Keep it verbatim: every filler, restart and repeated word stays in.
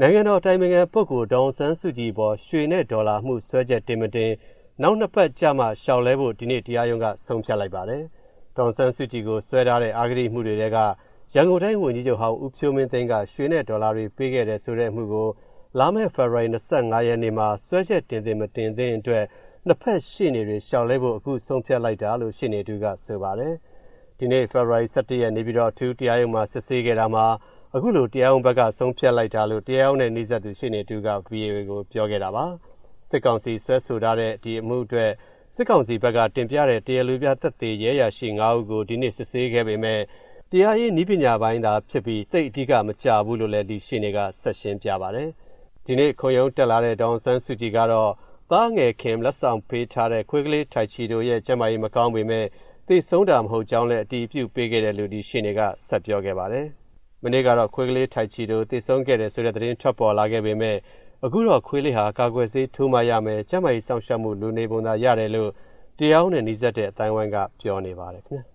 နိုင်ငံတော်အတိုင်ပင်ခံပုဂ္ဂိုလ်ဒေါ်အောင်ဆန်းစုကြည်ပေါ်ရွှေနဲ့ဒေါ်လာမှုစွဲချက်တင်မတင်နောက်နှစ်ပတ်ကြာမှရှောက်လဲဖို့ဒီနေ့တရားရုံးကဆုံးဖြတ်လိုက်ပါတယ်။ဒေါ်အောင်ဆန်းစုကြည်ကိုစွဲထားတဲ့အာဂတိမှုတွေထဲကရန်ကုန်တိုင်းဝန်ကြီးချုပ်ဟောင်းဦးဖြိုးမင်းသိန်းကရွှေနဲ့ဒေါ်လာတွေပေးခဲ့တဲ့ဆိုတဲ့အမှုကိုလာမယ့်ဖေဖော်ဝါရီ၂၅ရက်နေ့မှာစွဲချက်တင်သင့်မတင်သင့်အတွက်နှစ်ဖက်ရှေ့နေတွေရှောက်လဲဖို့အခုဆုံးဖြတ်လိုက်တာလို့ရှေ့နေတူကဆိုပါတယ်။ဒီနေ့ဖေဖော်ဝါရီ၁၁ရက်နေပြည်တော်အထူးတရားရုံးမှာစစ်ဆေးခဲ့တာမှာအခုလိုတရားရုံးဘက်ကဆုံးဖြတ်လိုက်တာလို့တရားရုံးနဲ့နှိစက်သူရှေ့နေတူက ဗွီအိုအေကိုပြောခဲ့တာပါ။စစ်ကောင်စီဆွဲဆိုထားတဲ့ဒီအမှုအတွက်စစ်ကောင်စီဘက်ကတင်ပြတဲ့တရားလိုပြသက်သေရဲရရှိ၅ဦးကိုဒီနေ့စစ်ဆေးခဲ့ပေမဲ့တရားရေးနည်းပညာပိုင်းသာဖြစ်ပြီးသိအဓိကမကြဘူးလို့လည်းဒီရှေ့နေကဆက်ရှင်းပြပါတယ်။ဒီနေ့ခုံရုံးတက်လာတဲ့ဒေါ်အောင်ဆန်းစုကြည်ကတော့သားငယ်ခင်လက်ဆောင်ပေးထားတဲ့ခွေးကလေးထိုက်ချီတို့ရဲ့ကျန်းမာရေးမကောင်းပေမဲ့သိဆုံးတာမဟုတ်ကြောင်းလည်းအတည်ပြုပေးခဲ့တယ်လို့ဒီရှေ့နေကဆက်ပြောခဲ့ပါတယ်။မနေ့ကတော့ခွေးကလေးထိုက်ချီတို့သိဆုံးခဲ့တယ်ဆိုတဲ့သတင်းထွက်ပေါ်လာခဲ့ပေမဲ့အခုတော့ခွေးလေးဟာကာကွယ်ဆေးထိုးမှရမယ်ကျန်းမာရေးစောင့်ရှောက်မှုလူနေပုံသာရတယ်လို့တရားရုံးနဲ့နှိစက်တဲ့အတိုင်းဝိုင်းကပြောနေပါတယ်ခင်ဗျာ